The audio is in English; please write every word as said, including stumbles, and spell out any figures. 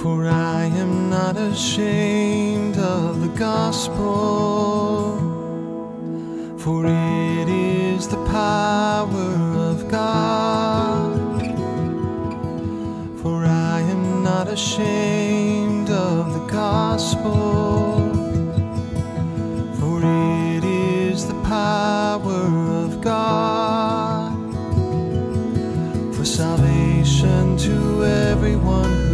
For I am not ashamed of the gospel, for it is the power of God. For I am not ashamed of the gospel, for it is the power of God, for salvation to everyone who